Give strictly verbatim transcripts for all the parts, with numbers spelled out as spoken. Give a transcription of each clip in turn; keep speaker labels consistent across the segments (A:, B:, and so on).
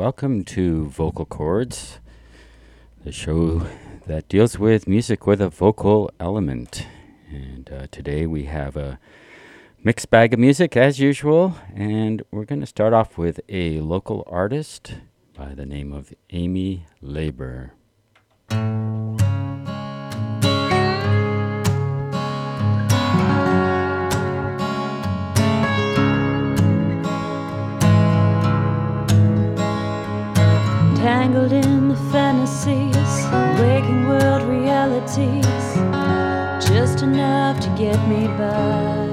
A: welcome to Vocal Chords, the show that deals with music with a vocal element. And uh, today we have a mixed bag of music as usual, and we're going to start off with a local artist by the name of Amy Labor.
B: Tangled in the fantasies, waking world realities, just enough to get me by.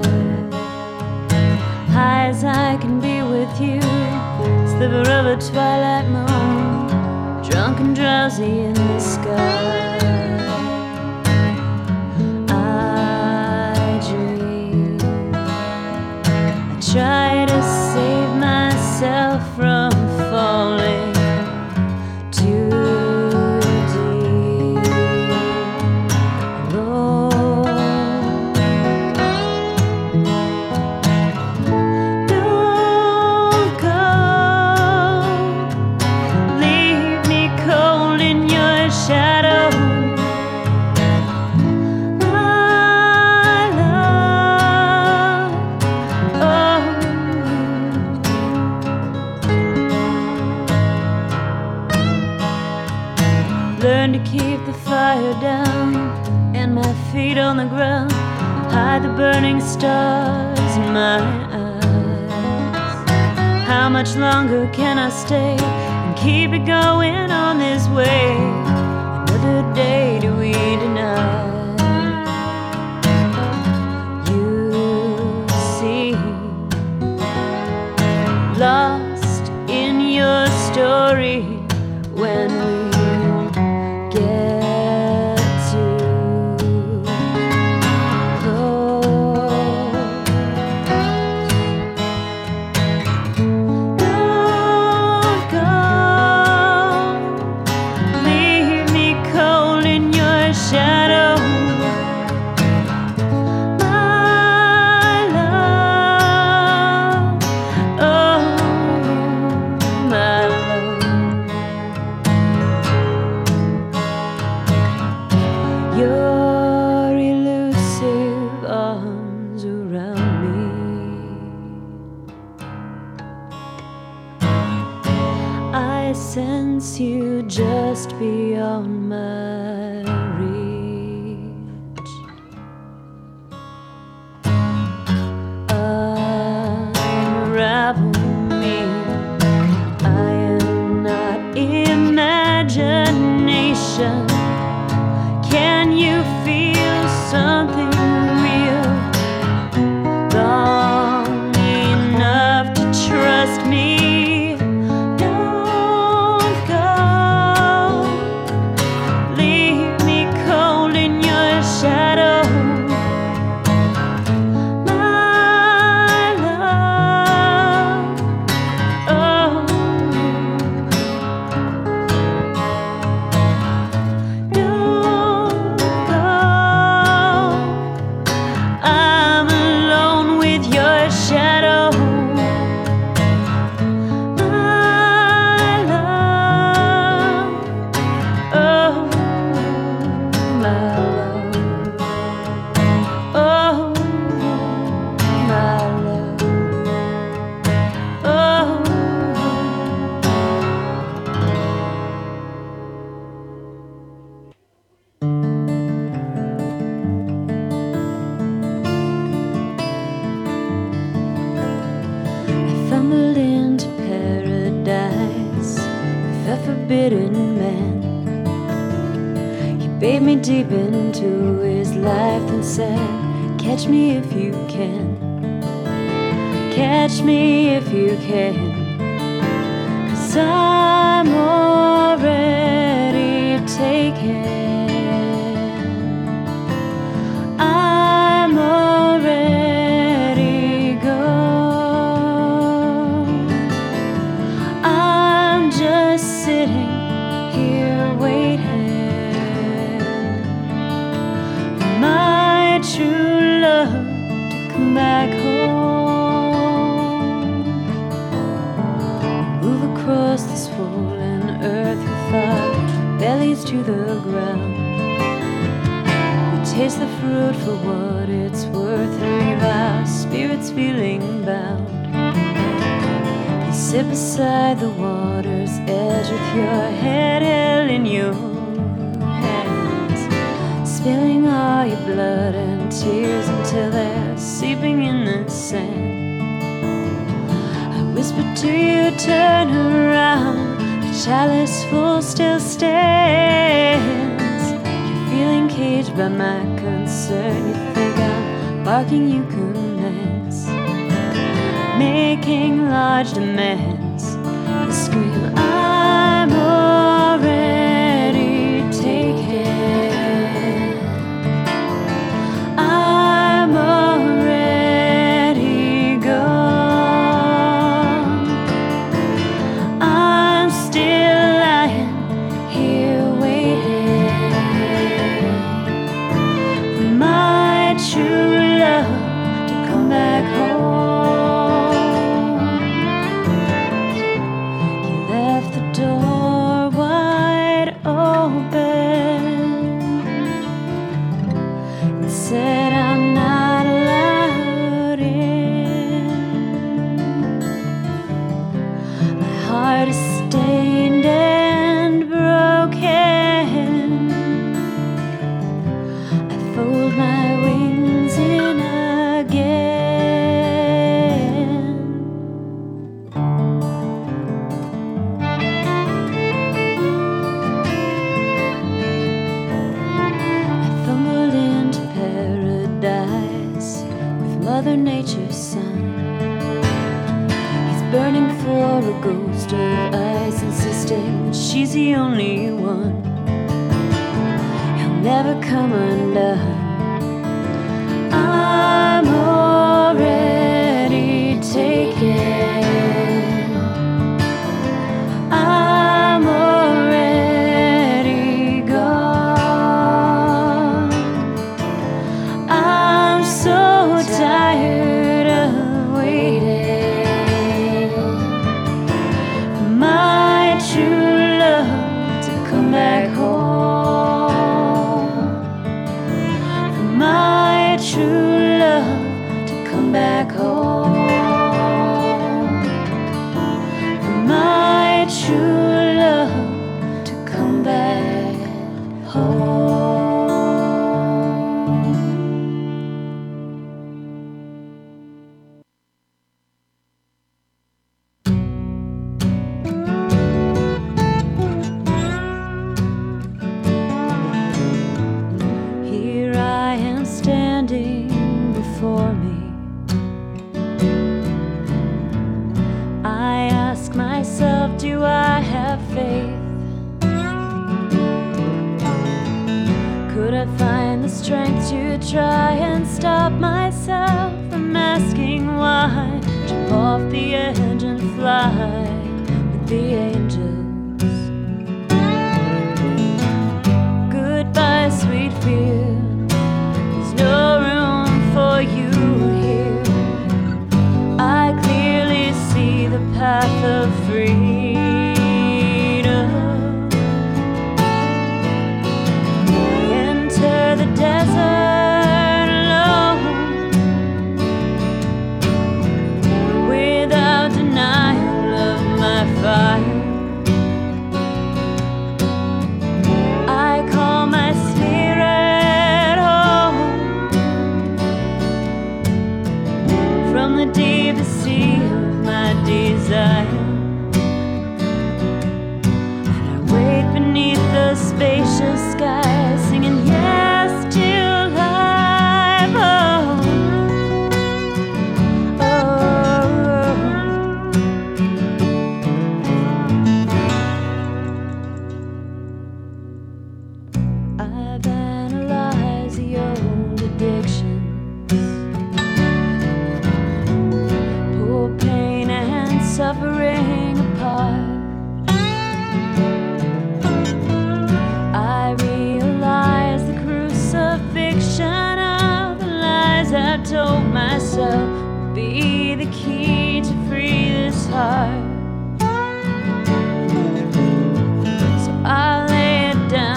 B: High as I can be with you, sliver of a twilight moon, drunk and drowsy in the sky. I dream, I try to save myself from falling too deep. Lord, don't go, leave me cold in your shadow. My love, oh. Learn to keep the fire down and my feet on the ground, hide the burning stars in my eyes. How much longer can I stay and keep it going on this way? Another day do we deny? You see, lost in your story when we get too close. Don't go, leave me cold in your shadow. My love, oh, my love. Your elusive arms around me, I sense you just beyond my reach. Unravel me, I am not imagination. Can you feel something real? Long enough to trust me. Don't go, leave me cold in your shadow. My love, oh. Don't go, I'm alone with your shadow. My love, oh, my love, oh, my love, oh. I fumbled into paradise with a forbidden man. He bade me deep into his life and said, catch me if you can, catch me if you can, 'cause I'm already taken. I'm already gone. I'm just sitting here waiting for my true love to come back home. Move across this world knees to the ground. We taste the fruit for what it's worth, and leave our spirits feeling bound. You sit beside the water's edge with your head held in your hands, spilling all your blood and tears until they're seeping in the sand. I whisper to you, turn around. The chalice full still stands. You're feeling caged by my concern. You think I'm barking, you commence, making large demands. You scream, I'm already taken. I'm already gone. I'm still lying here waiting for my true love to come back home. You left the door wide open and said I'm not allowed in. My heart is stained and broken. I fold my wings in again. I fumbled into paradise with Mother Nature's son. He's burning for a ghost of ice, insisting she's the only one. He'll never come undone. I'm already taken. I'm already gone. I'm so tired of waiting for my true love to come back home. For my true love to come back home. For my true love to come back home. Here I am standing before me. I ask myself, do I have faith? Could I find the strength to try and stop myself from asking why? Jump off the edge and fly with the angels. Goodbye, sweet fear. There's no room for you here. I clearly see the path of freedom. We enter the desert alone, without denial of my fire. I call my spirit home from the deepest sea of my desire. And I wait beneath the spacious sky, singing yes to life. Oh, oh. I've analyzed the old addictions, pull pain and suffering apart. I realize the crucifixion of the lies I've told myself will be the key to free this heart. So I lay it down.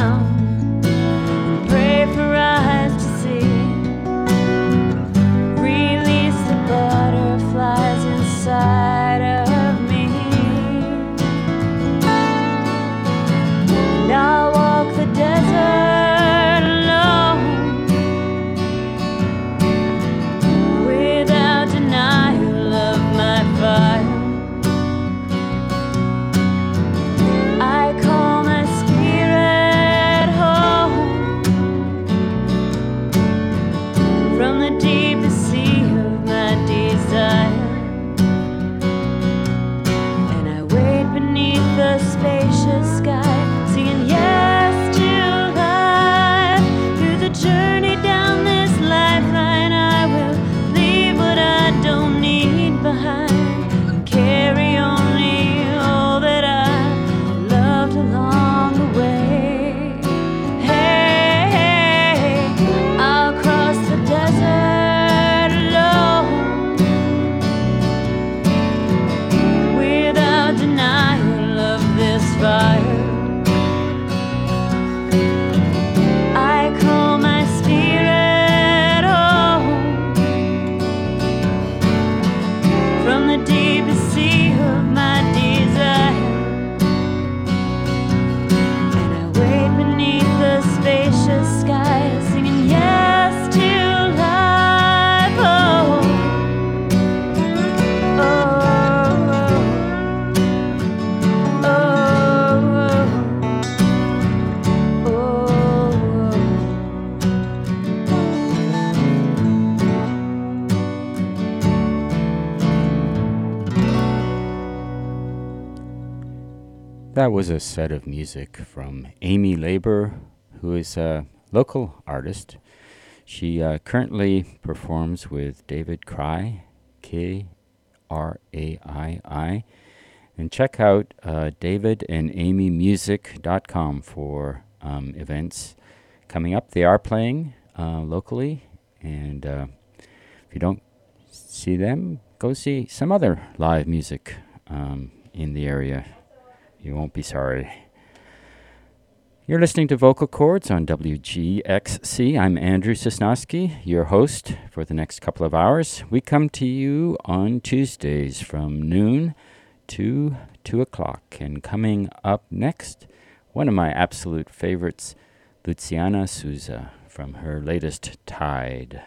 A: that was a set of music from Amy Labor, who is a local artist. She uh, currently performs with David Cry, K R A I I. And check out uh, david and amy music dot com for um, events coming up. They are playing uh, locally, and uh, if you don't see them, go see some other live music um, in the area. You won't be sorry. You're listening to Vocal Chords on W G X C. I'm Andrew Sosnowski, your host for the next couple of hours. We come to you on Tuesdays from noon to two o'clock. And coming up next, one of my absolute favorites, Luciana Souza, from her latest Tide.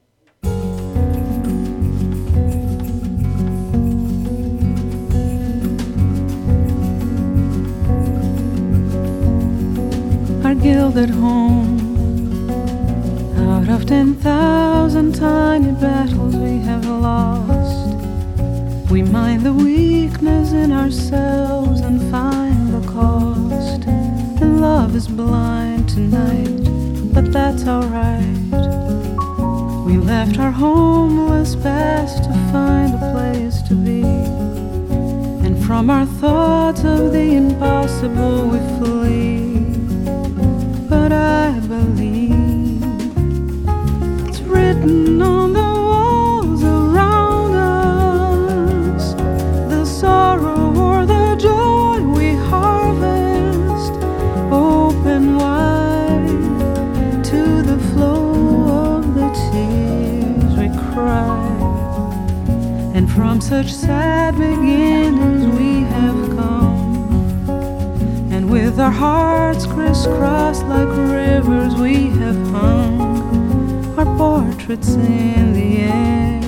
C: Our gilded home, out of ten thousand tiny battles we have lost, we mind the weakness in ourselves and find the cost. And love is blind tonight, but that's alright. We left our homeless past to find a place to be, and from our thoughts of the impossible we flee. But I believe it's written on the walls around us, the sorrow or the joy we harvest, open wide to the flow of the tears we cry. And from such sad beginnings we have come, and with our hearts crisscrossed like rivers we have hung our portraits in the air.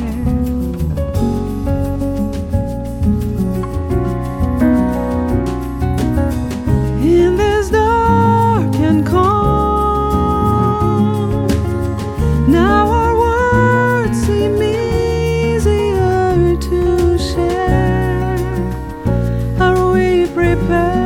C: In this dark and calm, now our words seem easier to share. Are we prepared?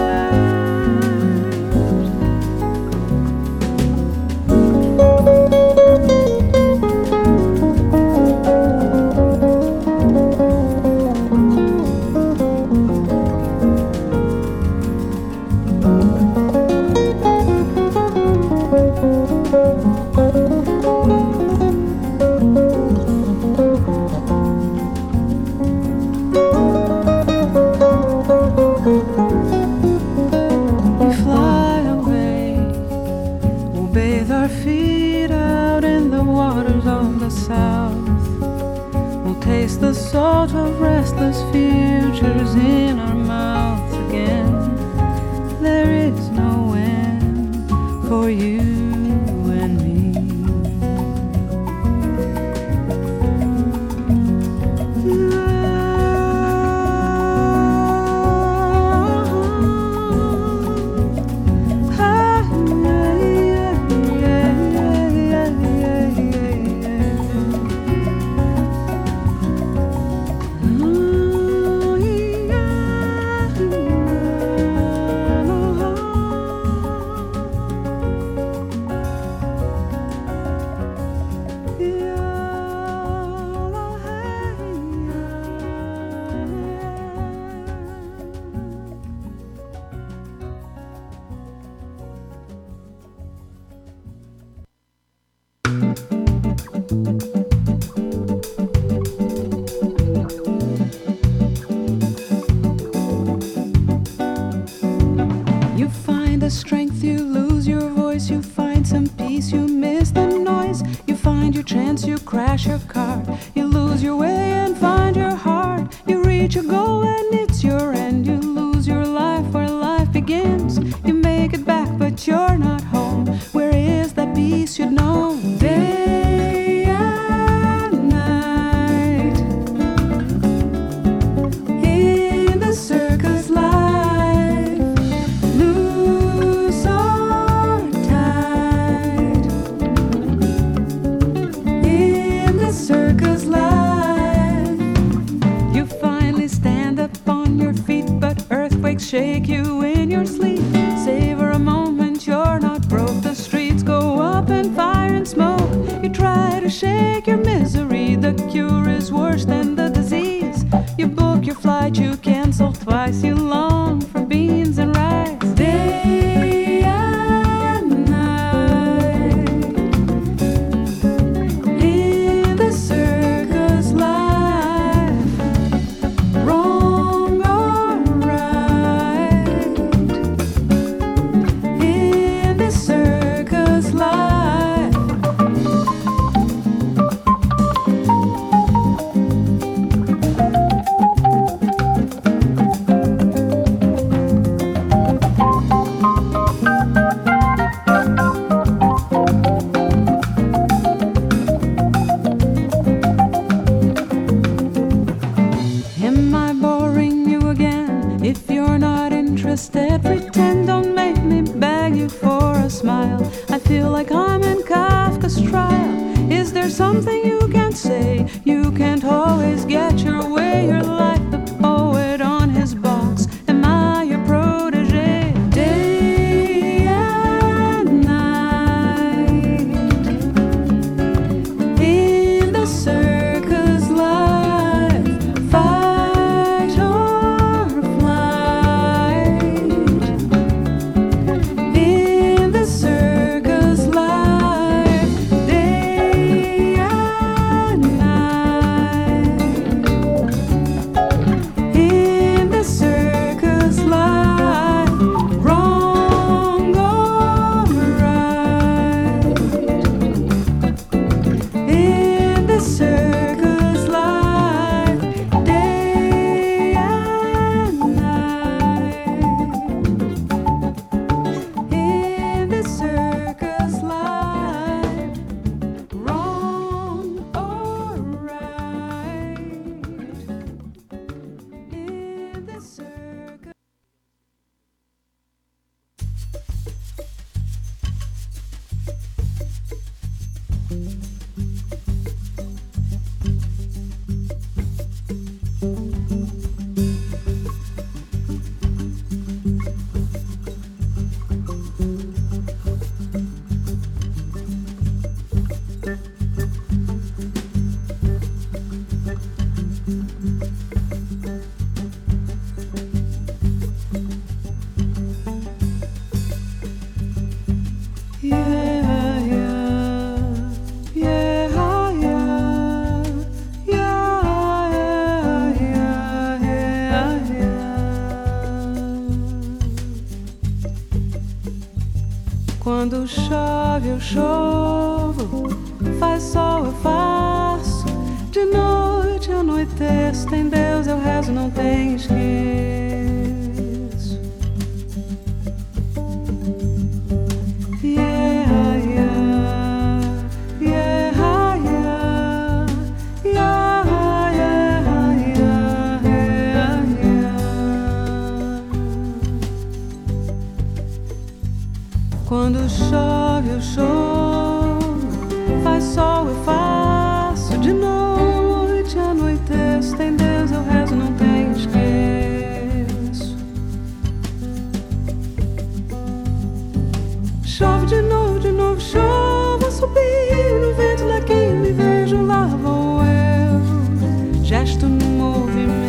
C: The salt of restless futures in our mouths again. There is no end for you and me. Shake you worse than the disease. You book your flight, you cancel twice. You long for beans and rice. Day and night in the circus life, wrong or right. In the circus life, am I boring you again? If you're not interested, pretend, don't make me beg you for a smile. I feel like I'm in Kafka's trial. Is there something you can't say? You can't always get your way. You're like the poet on his box. Am I your protege? Day and night in the circus life, fight or flight. In the circus life, day and night. In the circus life, wrong or right. In the circus life, day and night. In the circus life, wrong or right. In the circus. Yeah, yeah, yeah, yeah, yeah, yeah, yeah, yeah. Quando chove eu chovo, faz sol eu faço, de noite anoiteço, tem Deus eu rezo, não tem esqueço. Yeah, yeah, yeah, yeah, yeah, yeah, yeah, yeah. Quando chove eu choro, faz sol eu faço, de noite anoiteço, tem Deus eu rezo, não tem esqueço. Chove de novo, de novo chove a subir no vento daqui, me vejo lá vou eu, gesto no movimento.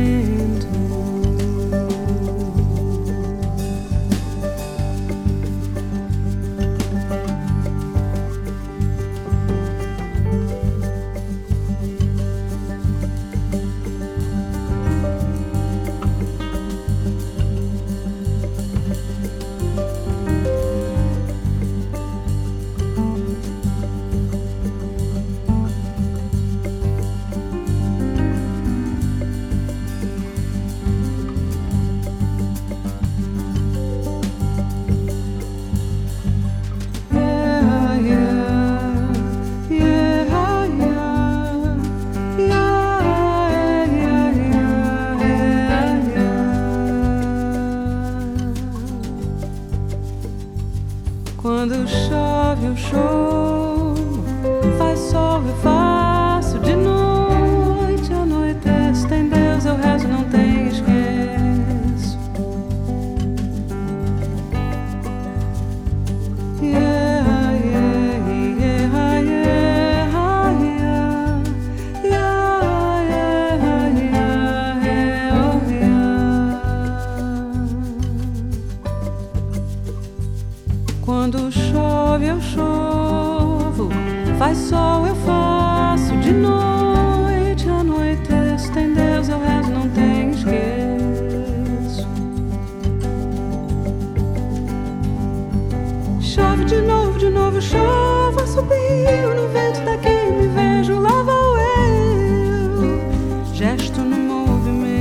C: Quando chove eu choro, faz sol eu faço, de noite anoitece, tem Deus eu rezo, não tem esqueço. Yeah, yeah, yeah, yeah, yeah, yeah, Quando chove eu chovo, faz sol eu faço, de noite anoiteço, tem Deus eu rezo, não tem esqueço. Chove de novo, de novo chove, assobio no vento daqui, me vejo, lá vou eu, gesto no movimento.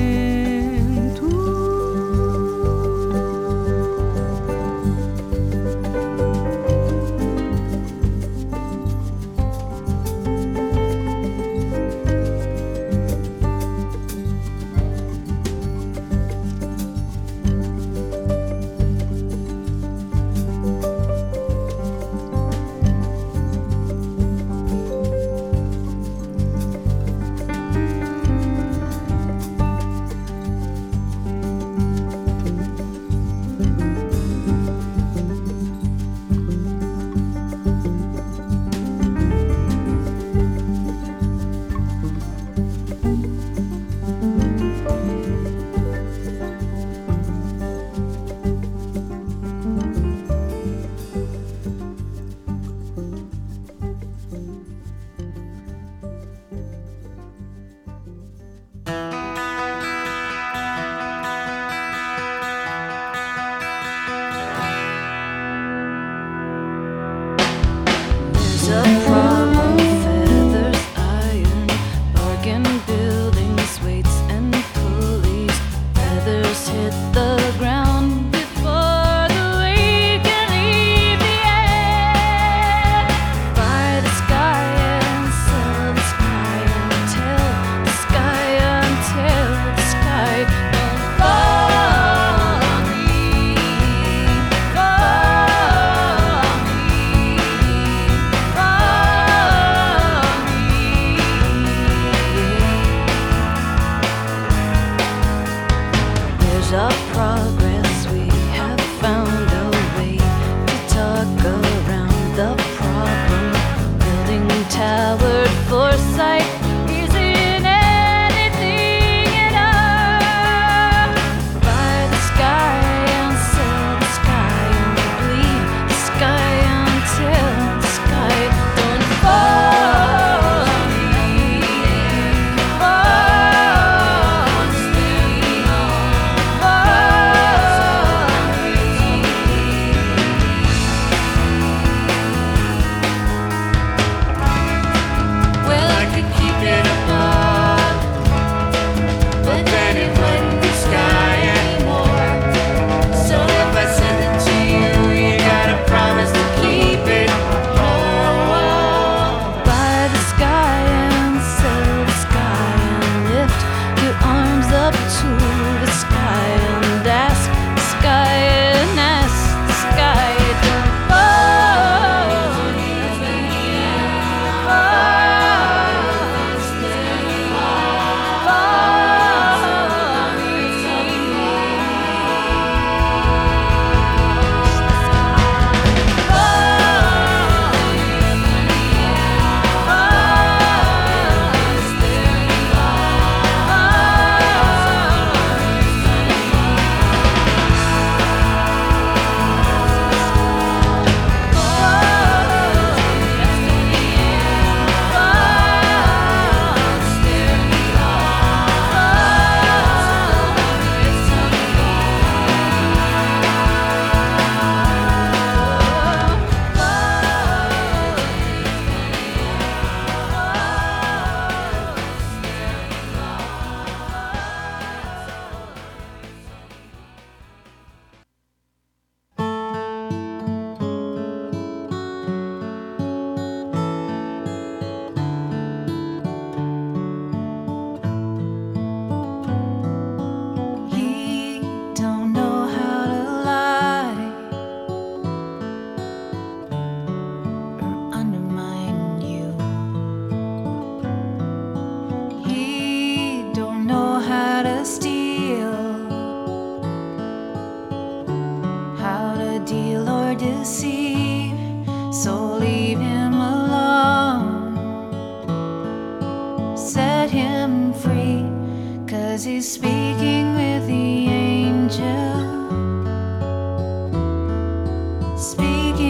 B: Speaking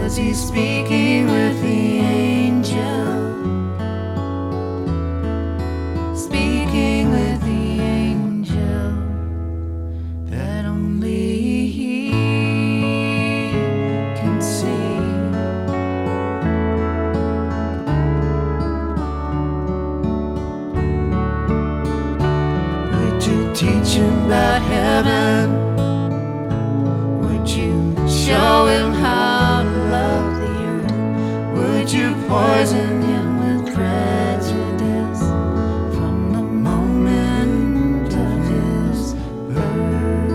B: 'cause he's speaking with the angel, speaking with the angel that only he can see. Would you teach him about heaven? Would you show him how to love the earth? Would you poison him with prejudice from the moment of his birth?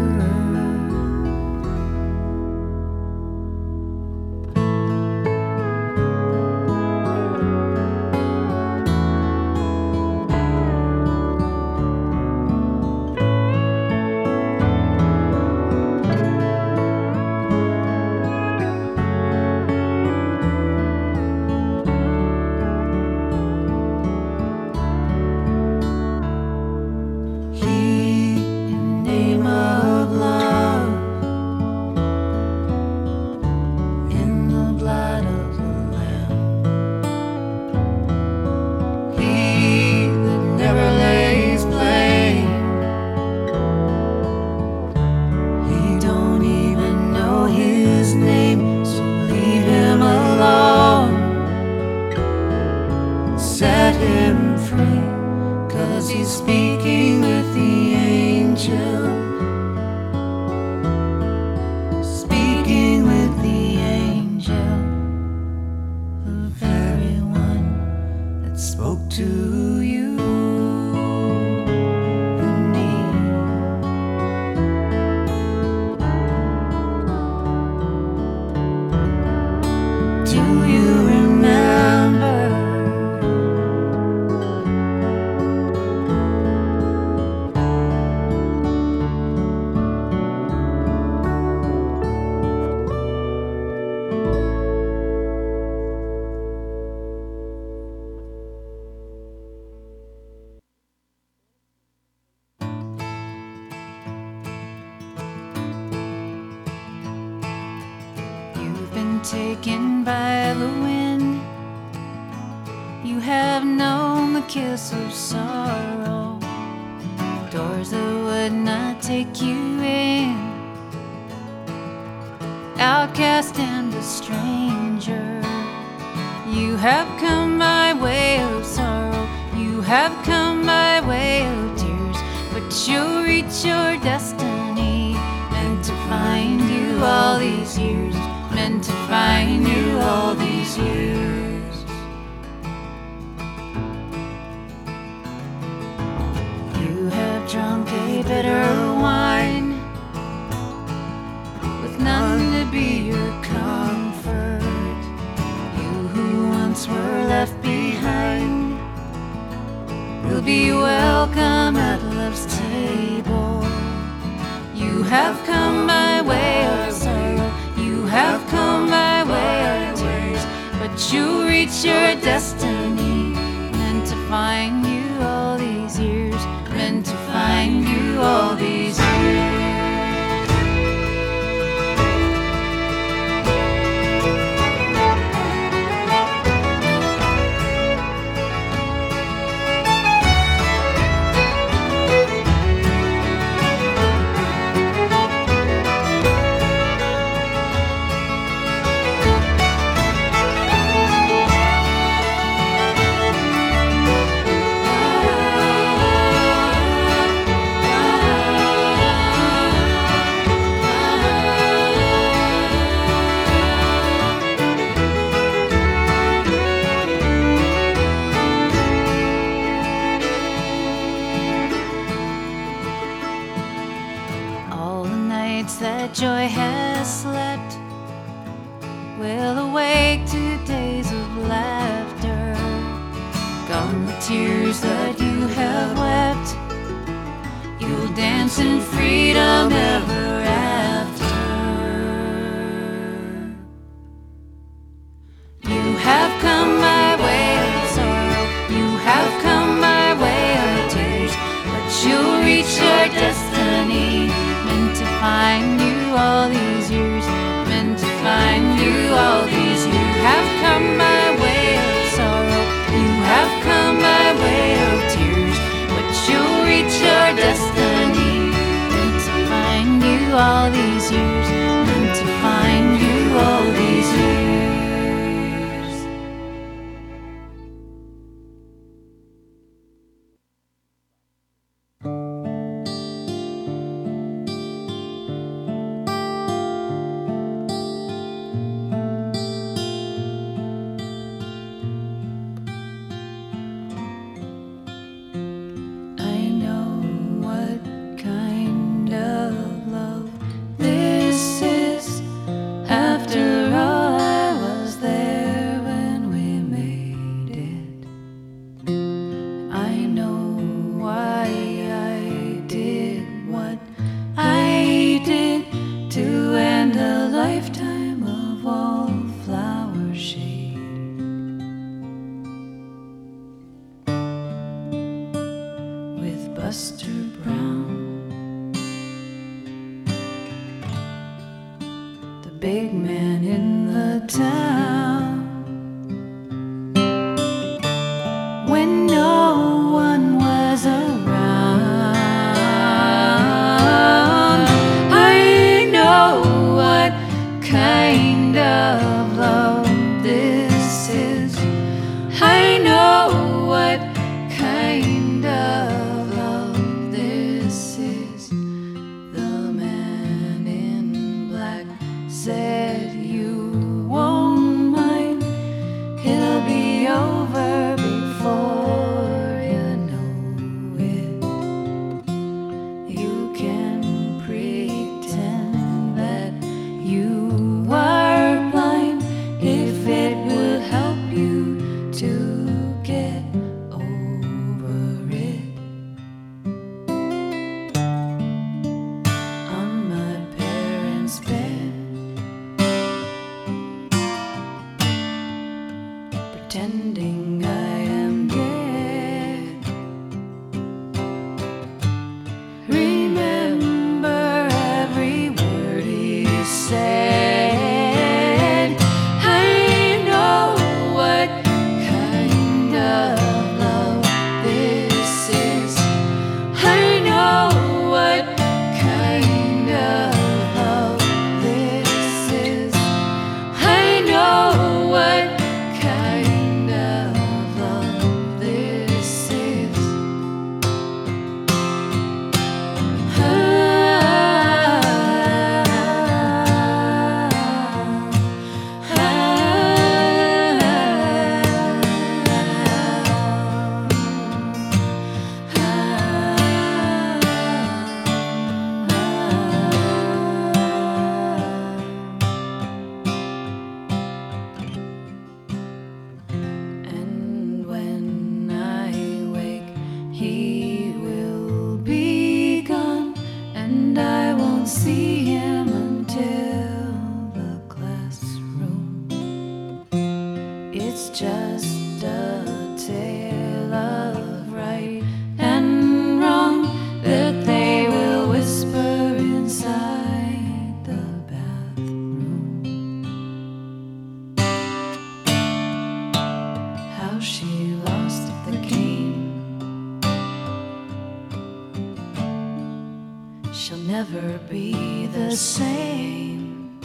B: Set him free, 'cause he's speaking with the angel, speaking with the angel, the very one that spoke to you and me. Do you remember? Taken by the wind, you have known the kiss of sorrow, doors that would not take you in, outcast and a stranger. You have come by way of sorrow, you have come by way of tears, but you'll reach your destiny, meant to find you all these years, meant to find you all these years. You have drunk a bitter wine, with none to be your comfort. You who once were left behind will be welcome at love's table. You have come by way of sorrow, you have come by way of tears, but you'll reach your destiny, meant to find you all these years, meant to find you all these years. That joy has slept will awake to days of laughter. Gone the tears that you have wept, you'll dance in freedom ever after. You have come by way of sorrow, you have come by way of tears, but you'll reach your destiny, meant to find you all these years, meant to find you all lifetime of wallflower shade. With Buster Brown, the big man in the town. When no one was around, I know what kind of love this is. I know what kind of love this is. The man in black said you won't mind. It'll be over before you know it. You can pretend that you are blind if it will help you to get over it. On my parents' bed, pretending I am dead. Remember every word he said. I know what kind of love this is. I know what kind of love this is. I know what kind of love this is. And when I wake, he will be gone, and I won't see him until the classroom. It's just a tale of right and wrong that they will whisper inside the bathroom. How she lost the game. She'll never be the same.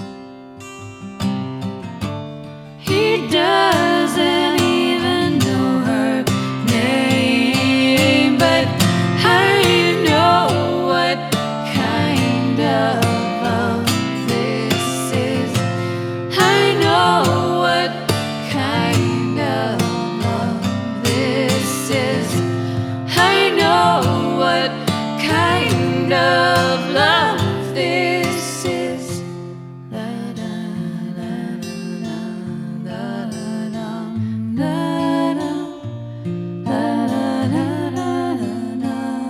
B: He doesn't even know her name, but I know what kind of love this is. I know what kind of love this is. I know what kind of love this is. La da da da da da da da da da da da da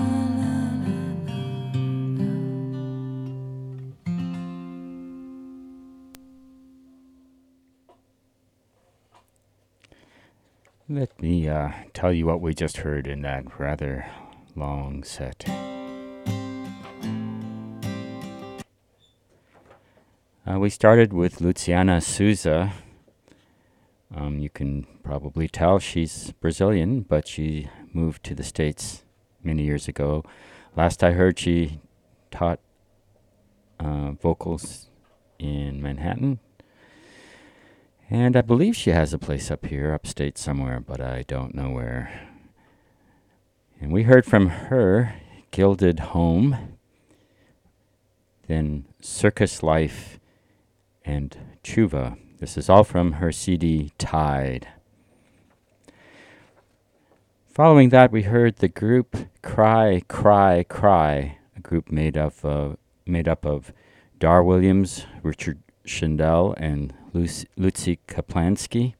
A: Let me uh, tell you what we just heard in that rather long set. Uh, we started with Luciana Souza. Um, you can probably tell she's Brazilian, but she moved to the States many years ago. Last I heard, she taught uh, vocals in Manhattan. And I believe she has a place up here, upstate somewhere, but I don't know where. And we heard from her, Gilded Home, then Circus Life, and Chuva. This is all from her C D, Tide. Following that, we heard the group Cry, Cry, Cry, a group made of uh, made up of Dar Williams, Richard Schindel, and Lucy, Lucy Kaplansky.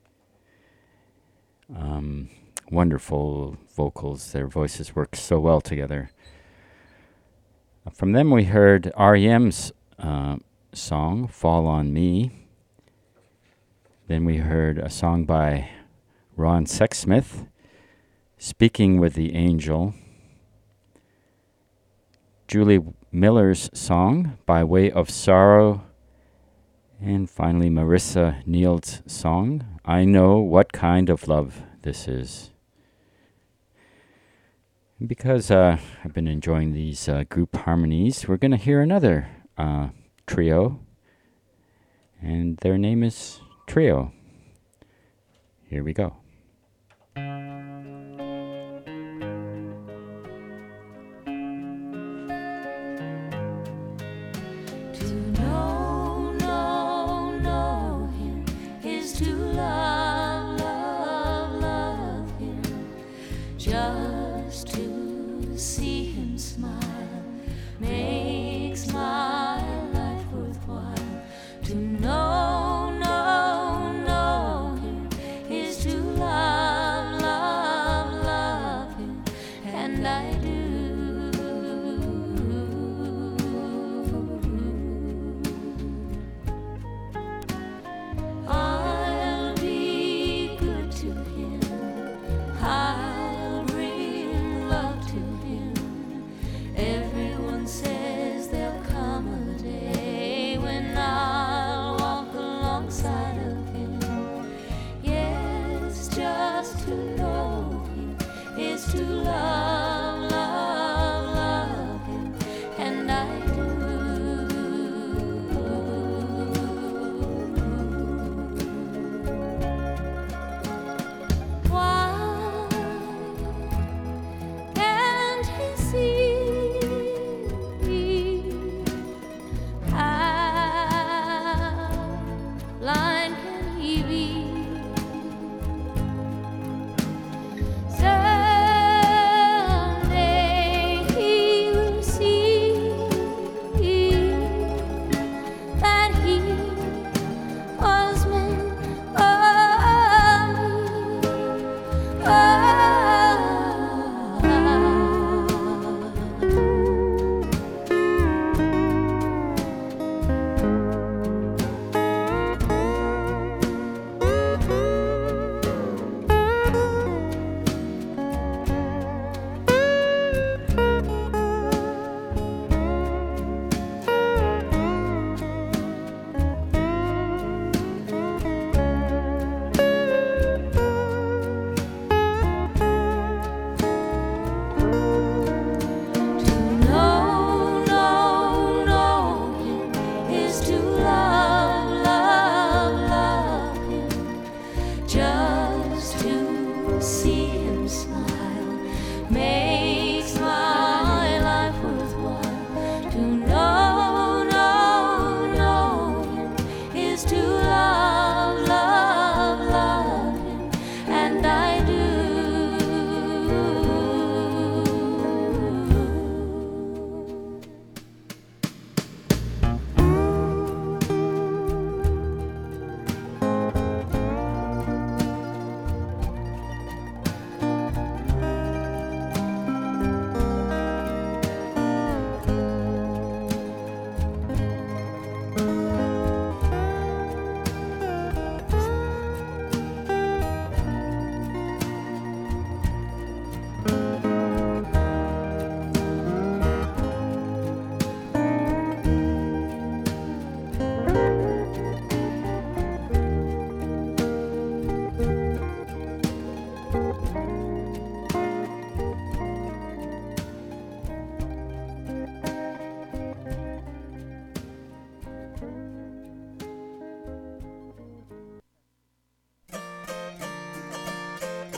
A: Um, wonderful vocals. Their voices work so well together. From them, we heard R E M's uh, song, Fall on Me. Then we heard a song by Ron Sexsmith, Speaking with the Angel. Julie Miller's song, By Way of Sorrow. And finally, Marissa Neal's song, I Know What Kind of Love This Is. And because uh, I've been enjoying these uh, group harmonies, we're going to hear another uh, trio. And their name is Trio. Here we go.